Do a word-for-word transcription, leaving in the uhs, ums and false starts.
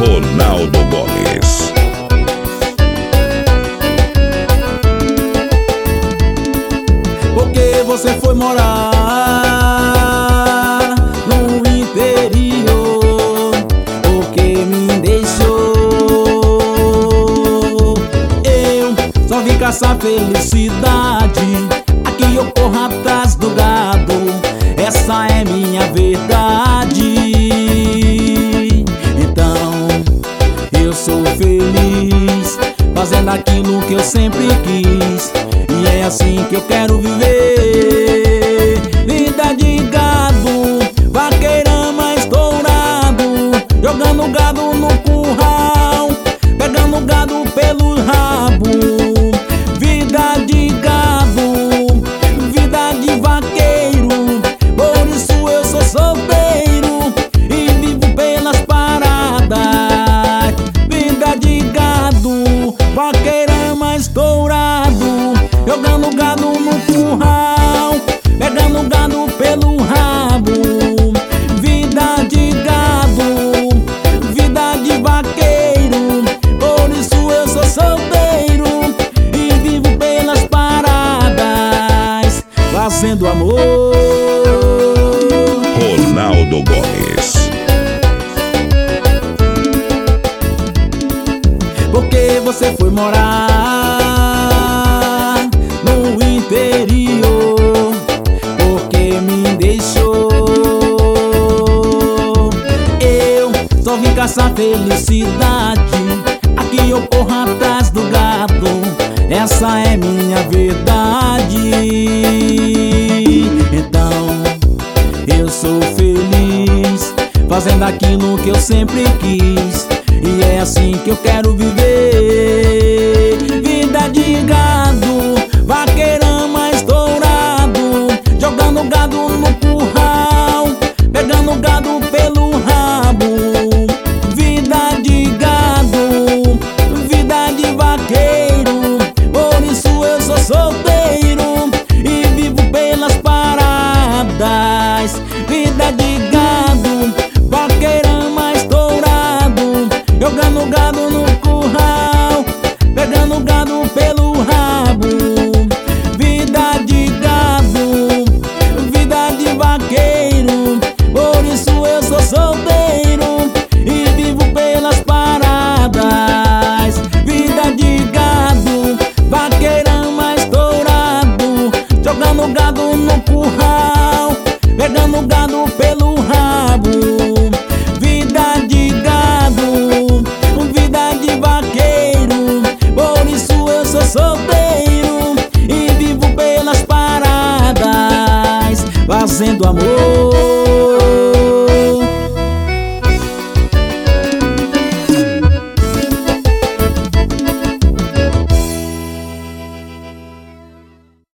Ronaldo Gomes. Porque você foi morar no interior, porque me deixou. Eu só vim caçar felicidade, aqui eu corro atrás do gado. Essa é minha verdade. Então eu sou feliz fazendo aquilo que eu sempre quis, e é assim que eu quero viver. Vida de gado, vaqueirama estourado, jogando gado no curral, pegando gado pelo rabo. Vida de gado, vida de vaqueiro, por isso eu sou solteiro e vivo pelas paradas. Vida de gado, vaqueirama estourado, jogando gado no curral, pegando gado pelo rabo. Vida de gado, vida de vaqueiro, por isso eu sou solteiro e vivo pelas paradas, fazendo amor. Ronaldo Gomes. Porque você foi morar no interior, porque me deixou. Eu só vim caçar felicidade, aqui eu corro atrás do gado. Essa é minha verdade. Então eu sou feliz fazendo aquilo que eu sempre quis, e é assim que eu quero viver. Vida de gado, vaqueirama estourado, jogando gado no curral, pegando gado pelo rabo. Vida de gado, vida de vaqueiro, por isso eu sou solteiro e vivo pelas paradas. Vida de gado, vaqueirama estourado, jogando gado no curral, pegando gado pelo rabo. Vida de gado, vida de vaqueiro, por isso eu sou solteiro e vivo pelas paradas. Vida de gado, vaqueirama estourado, jogando gado no curral, pegando gado pelo rabo. Vida de gado, vida de vaqueiro, por isso eu sou solteiro e vivo pelas paradas, fazendo amor.